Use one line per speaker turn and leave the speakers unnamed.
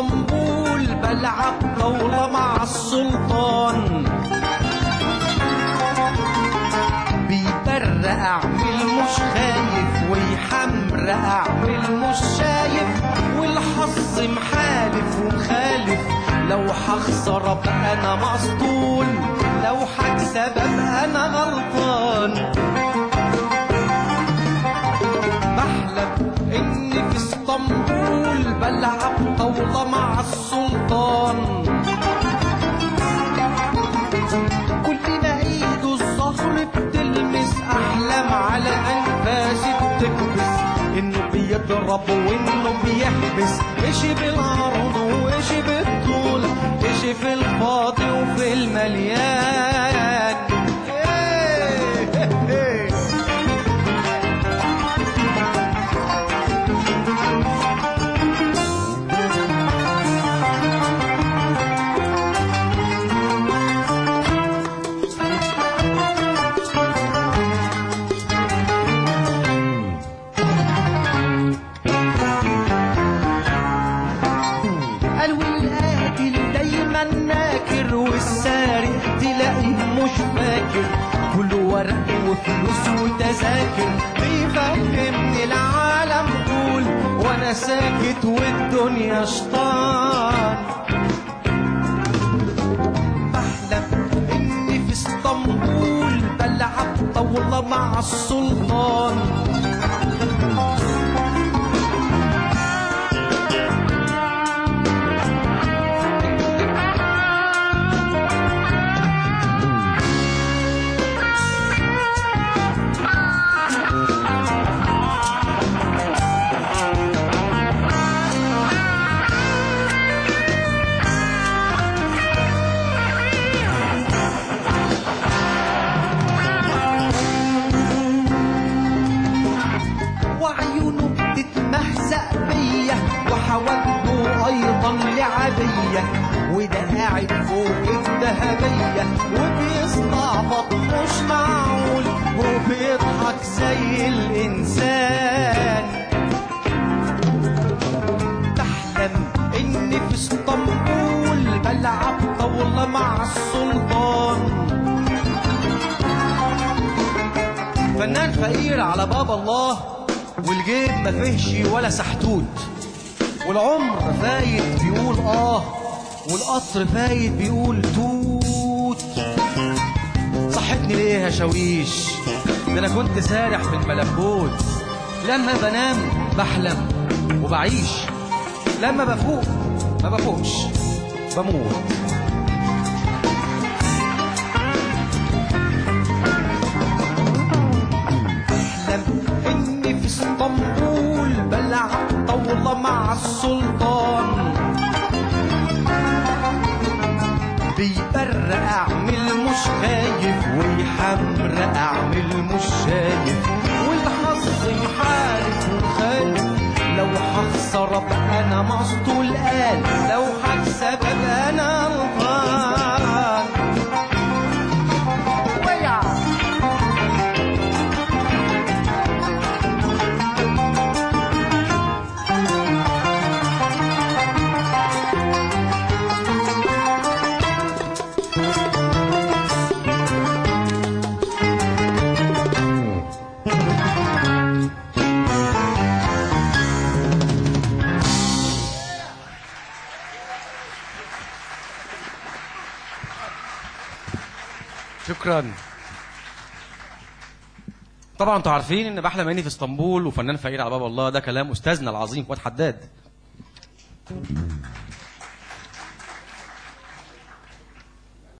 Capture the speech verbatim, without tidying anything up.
اسطنبول بلعب طاولة مع السلطان، بيبرق اعمل مش خايف ويحمرق اعمل مش شايف، والحظ محالف ومخالف، لو هخسر ابقى انا مسطول، لو هكسب ابقى انا غلطان. بحلم اني في اسطنبول بلعب طاولة مع السلطان، كلنا ايده الظهر بتلمس، احلام على انفاسي بتكبس، انه بيضرب وانه بيحبس، اشي بالعرض واشي بالطول، اشي في الفاضي وفي المليان. كل ورق وفلوس وتذاكر بيفهمني العالم طول، وانا ساكت والدنيا شطان. بحلم اني في اسطنبول بلعب طاولة مع السلطان، وحواجبه ايضا لعبيه، وده قاعد فوق الذهبيه وبيستعبط مش معقول، وبيضحك زي الانسان. بحلم اني في اسطنبول بلعب طاوله مع السلطان، فنان فقير على باب الله، والجيب ما فيهش ولا سحتوت، والعمر فايت بيقول اه، والقطر فايت بيقول توت. صحتني ليه يا شاويش؟ ده انا كنت سارح في الملكوت. لما بنام بحلم وبعيش، لما بفوق ما بفوقش بموت. اسطنبول بلعب طاولة مع السلطان، بيبرق اعمل مش خايف ويحمرق اعمل مش شايف، والحظ محارف وخايف، لو هخسر ابقى انا مسطول، قال لو هكسب ابقى انا غلطان. ويا شكرا. طبعا انتوا عارفين ان بحلم اني في اسطنبول وفنان فقير على باب الله ده كلام استاذنا العظيم فؤاد حداد.